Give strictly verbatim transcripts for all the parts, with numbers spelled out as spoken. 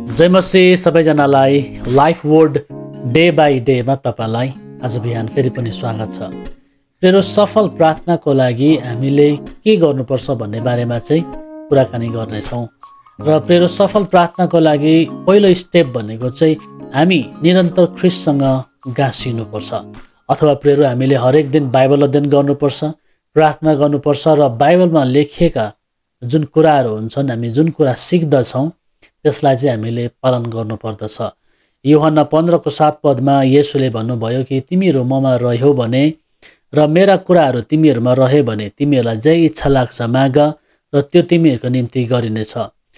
जय मसीह सबैजनालाई life word day by डेमा तपाईँलाई आज बिहान फेरि पनि स्वागत छ। प्रिय सफल प्रार्थनाको लागि हामीले के गर्नुपर्छ भन्ने बारेमा चाहिँ कुराकानी गर्नेछौँ। र प्रिय सफल प्रार्थनाको लागि पहिलो स्टेप भनेको चाहिँ हामी निरन्तर ख्रीष्टसँग गाँसिनुपर्छ। अथवा प्रिय हामीले हरेक दिन बाइबल अध्ययन गर्नुपर्छ, प्रार्थना गर्नुपर्छ र बाइबलमा लेखिएका जुन कुराहरू हुन्छन्, हामी जुन कुरा सिक्दछौँ त्यसलाई चाहिँ हामीले पालन गर्नुपर्दछ। यूहन्ना पन्ध्रको सात पदमा येशूले भन्नुभयो कि तिमीहरू ममा रह्यौ भने र मेरा कुराहरू तिमीहरूमा रह्यो भने तिमीहरूलाई जे इच्छा लाग्छ माग र त्यो तिमीहरूको निम्ति गरिनेछ।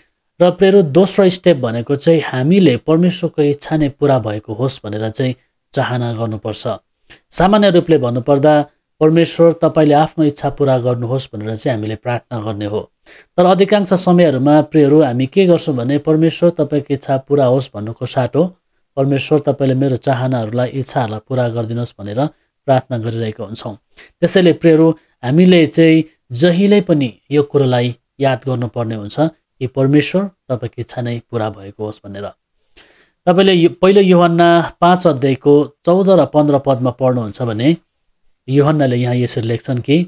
र प्रिय दोस्रो स्टेप भनेको चाहिँ हामीले परमेश्वरको इच्छा नै पुरा भएको होस् भनेर चाहिँ चाहना गर्नुपर्छ। सामान्य रूपले भन्नुपर्दा परमेश्वर तपाईँले आफ्नो इच्छा पुरा गर्नुहोस् भनेर चाहिँ हामीले प्रार्थना गर्ने हो। तर अधिकांश समयहरूमा प्रियहरू हामी के गर्छौँ भने परमेश्वर तपाईँको इच्छा पुरा होस् भन्नुको साटो परमेश्वर तपाईँले मेरो चाहनाहरूलाई इच्छाहरूलाई पुरा गरिदिनुहोस् भनेर प्रार्थना गरिरहेका हुन्छौँ। त्यसैले प्रियहरू हामीले चाहिँ जहिले पनि यो कुरोलाई याद गर्नुपर्ने हुन्छ कि परमेश्वर तपाईँको इच्छा नै पुरा भएको होस् भनेर। तपाईँले पहिलो यूहन्ना पाँच अध्यायको चौध र पन्ध्र पदमा पढ्नुहुन्छ भने यूहन्नाले यहाँ यसरी लेख्छन् कि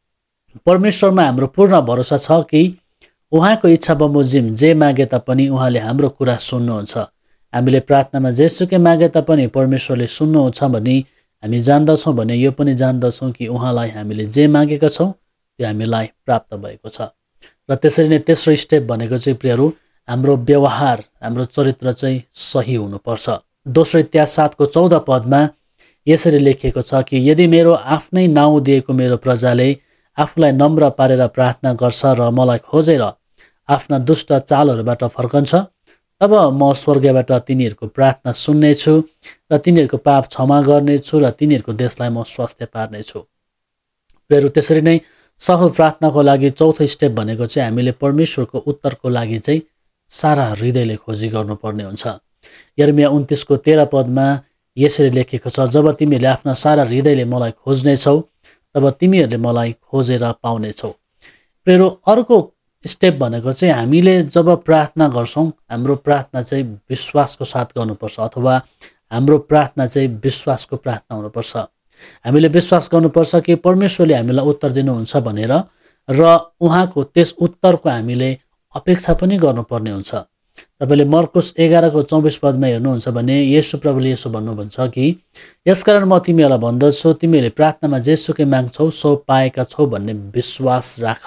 परमेश्वरमा हाम्रो पूर्ण भरोसा छ कि उहाँको इच्छा बमोजिम जे मागे तापनि उहाँले हाम्रो कुरा सुन्नुहुन्छ। हामीले प्रार्थनामा जेसुकै मागे तापनि परमेश्वरले सुन्नुहुन्छ भने हामी जान्दछौँ भने यो पनि जान्दछौँ कि उहाँलाई हामीले जे मागेका छौँ त्यो हामीलाई प्राप्त भएको छ। र त्यसरी नै तेस्रो स्टेप भनेको चाहिँ प्रियहरू हाम्रो व्यवहार, हाम्रो चरित्र चाहिँ सही हुनुपर्छ। दोस्रो इतिहास सातको चौध पदमा यसरी लेखिएको छ कि यदि मेरो आफ्नै नाउँ दिएको मेरो प्रजाले आफूलाई नम्र पारेर प्रार्थना गर्छ र मलाई खोजेर आफ्ना दुष्ट चालहरूबाट फर्कन्छ तब म स्वर्गबाट तिनीहरूको प्रार्थना सुन्नेछु र तिनीहरूको पाप क्षमा गर्नेछु र तिनीहरूको देशलाई म स्वास्थ्य पार्नेछु। प्रियहरू त्यसरी नै सफल प्रार्थनाको लागि चौथो स्टेप भनेको चाहिँ हामीले परमेश्वरको उत्तरको लागि चाहिँ सारा हृदयले खोजी गर्नुपर्ने हुन्छ। यर्मिया उन्तिसको तेह्र पदमा यसरी लेखेको छ, जब तिमीहरूले आफ्ना सारा हृदयले मलाई खोज्नेछौ तब तिमीहरूले मलाई खोजेर पाउनेछौ। प्रिय अर्को स्टेप भनेको चाहिँ हामीले जब प्रार्थना गर्छौँ हाम्रो प्रार्थना चाहिँ विश्वासको साथ गर्नुपर्छ अथवा हाम्रो प्रार्थना चाहिँ विश्वासको प्रार्थना हुनुपर्छ। हामीले विश्वास गर्नुपर्छ कि परमेश्वरले हामीलाई उत्तर दिनुहुन्छ भनेर र उहाँको त्यस उत्तरको हामीले अपेक्षा पनि गर्नुपर्ने हुन्छ। तपाईँले मर्कुस एघारको चौबिस पदमा हेर्नुहुन्छ भने येशू प्रभुले यसो भन्नुहुन्छ कि यसकारण म तिमीहरूलाई भन्दछु तिमीहरूले प्रार्थनामा जेसुकै माग्छौ सो पाएका छौ भन्ने विश्वास राख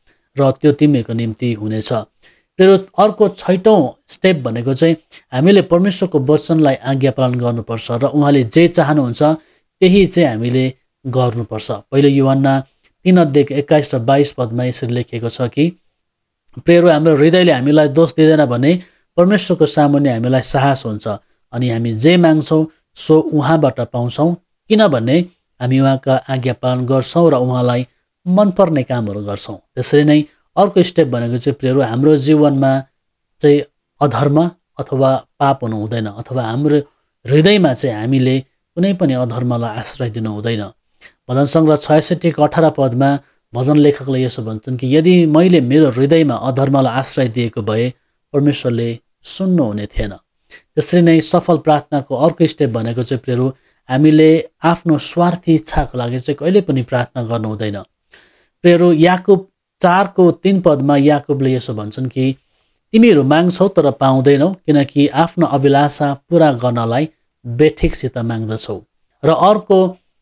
र त्यो तिमीहरूको निम्ति हुनेछ। फेरि अर्को छैटौँ स्टेप भनेको चाहिँ हामीले परमेश्वरको वचनलाई आज्ञा पालन गर्नुपर्छ र उहाँले जे चाहनुहुन्छ त्यही चाहिँ हामीले गर्नुपर्छ। पहिलो यूहन्ना तीन अध्यायको एक्काइस र बाइस पदमा यसरी लेखिएको छ कि प्रियहरू हाम्रो हृदयले हामीलाई दोष दिँदैन भने परमेश्वरको सामुन्ने हामीलाई साहस हुन्छ अनि हामी जे माग्छौँ सो उहाँबाट पाउँछौँ किनभने हामी उहाँका आज्ञा पालन गर्छौँ र उहाँलाई मनपर्ने कामहरू गर्छौँ। त्यसरी नै अर्को स्टेप भनेको चाहिँ प्रियहरू हाम्रो जीवनमा चाहिँ अधर्म अथवा पाप हुनु हुँदैन अथवा हाम्रो हृदयमा चाहिँ हामीले कुनै पनि अधर्मलाई आश्रय दिनु हुँदैन। भजन सङ्ग्रह छयसठीको अठार पदमा भजन लेखकले यसो भन्छन् कि यदि मैले मेरो हृदयमा अधर्मलाई आश्रय दिएको भए परमेश्वरले सुन्नुहुने थिएन। त्यसरी नै सफल प्रार्थनाको अर्को स्टेप भनेको चाहिँ प्रियहरू हामीले आफ्नो स्वार्थी इच्छाको लागि चाहिँ कहिले पनि प्रार्थना गर्नु हुँदैन। प्रियहरू याकुब चारको तीन पदमा याकुबले यसो भन्छन् कि तिमीहरू माग्छौ तर पाउँदैनौ किनकि आफ्नो अभिलाषा पुरा गर्नलाई बेठिकसित माग्दछौ। र अर्को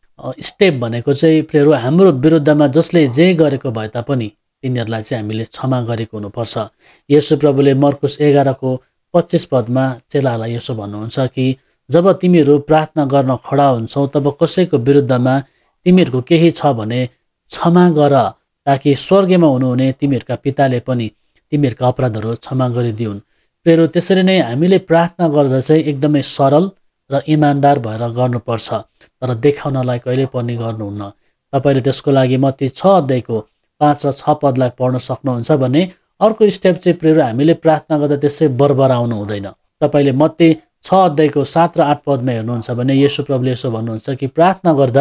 स्टेप भनेको चाहिँ प्रियहरू हाम्रो विरुद्धमा जसले जे गरेको भए तापनि तिनीहरूलाई चाहिँ हामीले क्षमा गरेको हुनुपर्छ। येशू प्रभुले मर्कुस एघारको पच्चिस पदमा चेलालाई यसो भन्नुहुन्छ कि जब तिमीहरू प्रार्थना गर्न खडा हुन्छौ तब कसैको विरुद्धमा तिमीहरूको केही छ भने क्षमा गर ताकि स्वर्गमा हुनुहुने तिमीहरूका पिताले पनि तिमीहरूका अपराधहरू क्षमा गरिदिउन्। प्रियहरू त्यसरी नै हामीले प्रार्थना गर्दा चाहिँ एकदमै सरल र इमान्दार भएर गर्नुपर्छ तर देखाउनलाई कहिले पनि गर्नुहुन्न। तपाईँले त्यसको लागि मत्ती छ अध्यायको पाँच र छ पदलाई पढ्न सक्नुहुन्छ भने अर्को स्टेप चाहिँ प्रियहरू हामीले प्रार्थना गर्दा त्यसै बरबराउनु हुँदैन। तपाईँले मत्ती छ अध्यायको सात र आठ पदमा हेर्नुहुन्छ भने येशू प्रभुले यसो भन्नुहुन्छ कि प्रार्थना गर्दा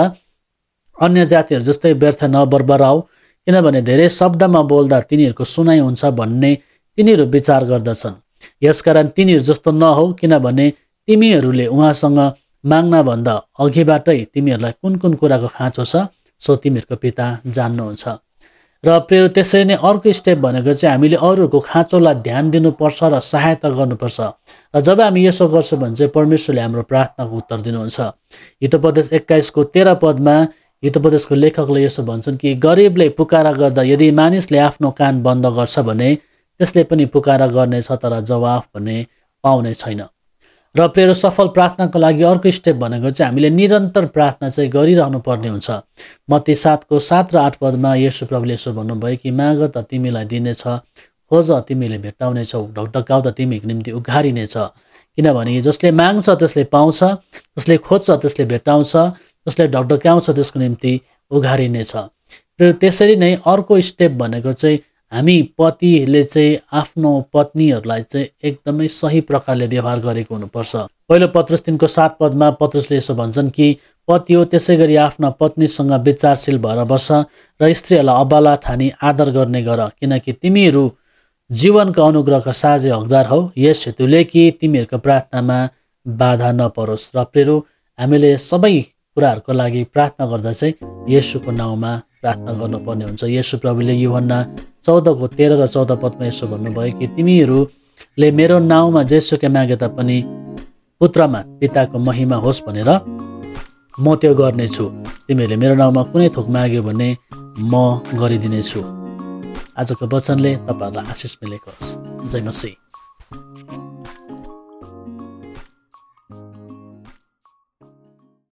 अन्य जातिहरू जस्तै व्यर्थ नबरबराऊ किनभने धेरै शब्दमा बोल्दा तिनीहरूको सुनाइ हुन्छ भन्ने तिनीहरू विचार गर्दछन् यसकारण तिनीहरू जस्तो नहौ, किनभने तिमीहरूले उहाँसँग माग्नभन्दा अघिबाटै तिमीहरूलाई कुन कुन कुराको खाँचो छ सो तिमीहरूको पिता जान्नुहुन्छ। र प्रिय त्यसरी नै अर्को स्टेप भनेको चाहिँ हामीले अरूहरूको खाँचोलाई ध्यान दिनुपर्छ र सहायता गर्नुपर्छ। र जब हामी यसो गर्छौँ भने चाहिँ परमेश्वरले हाम्रो प्रार्थनाको उत्तर दिनुहुन्छ। हितोपदेश एक्काइसको तेह्र पदमा हितोपदेशको लेखकले यसो भन्छन् कि गरिबले पुकारा गर्दा यदि मानिसले आफ्नो कान बन्द गर्छ भने त्यसले पनि पुकारा गर्नेछ, तर जवाफ भने पाउने छैन। र प्रिय सफल प्रार्थनाको लागि अर्को स्टेप भनेको चाहिँ हामीले निरन्तर प्रार्थना चाहिँ गरिरहनु पर्ने हुन्छ। मत्ती सातको सात र आठ पदमा येशू प्रभुले यसो भन्नुभयो कि माग त तिमीलाई दिनेछ, खोज तिमीले भेट्टाउनेछौ, ढकढकाउ त तिमीको निम्ति उघारिनेछ। किनभने जसले माग्छ त्यसले पाउँछ, जसले खोज्छ त्यसले भेट्टाउँछ, जसले ढकढकाउँछ त्यसको निम्ति उघारिनेछ। र त्यसरी नै अर्को स्टेप भनेको चाहिँ हामी पतिले चाहिँ आफ्नो पत्नीहरूलाई चाहिँ एकदमै सही प्रकारले व्यवहार गरेको हुनुपर्छ। पहिलो पत्रुस तिनको सात पदमा पत्रुसले यसो भन्छन् कि पति हो त्यसै गरी आफ्ना पत्नीसँग विचारशील भएर बस र स्त्रीहरूलाई अबला ठानी आदर गर्ने गर, किनकि तिमीहरू जीवनको अनुग्रहका साझे हकदार हौ, यस हेतुले कि तिमीहरूको प्रार्थनामा बाधा नपरोस्। र प्रिय हामीले सबै कुराहरूको लागि प्रार्थना गर्दा चाहिँ येशूको नाउँमा प्रार्थना गर्नुपर्ने हुन्छ। येशू प्रभुले यूहन्ना चौधको तेह्र र चौध पदमा यसो भन्नुभयो कि तिमीहरूले मेरो नाउँमा जेसुकै मागे तापनि पुत्रमा पिताको महिमा होस् भनेर म त्यो गर्नेछु। तिमीहरूले मेरो नाउँमा कुनै थोक माग्यो भने म गरिदिनेछु। आजको वचनले तपाईँहरूलाई आशिष मिलेको होस्। जय मसीह।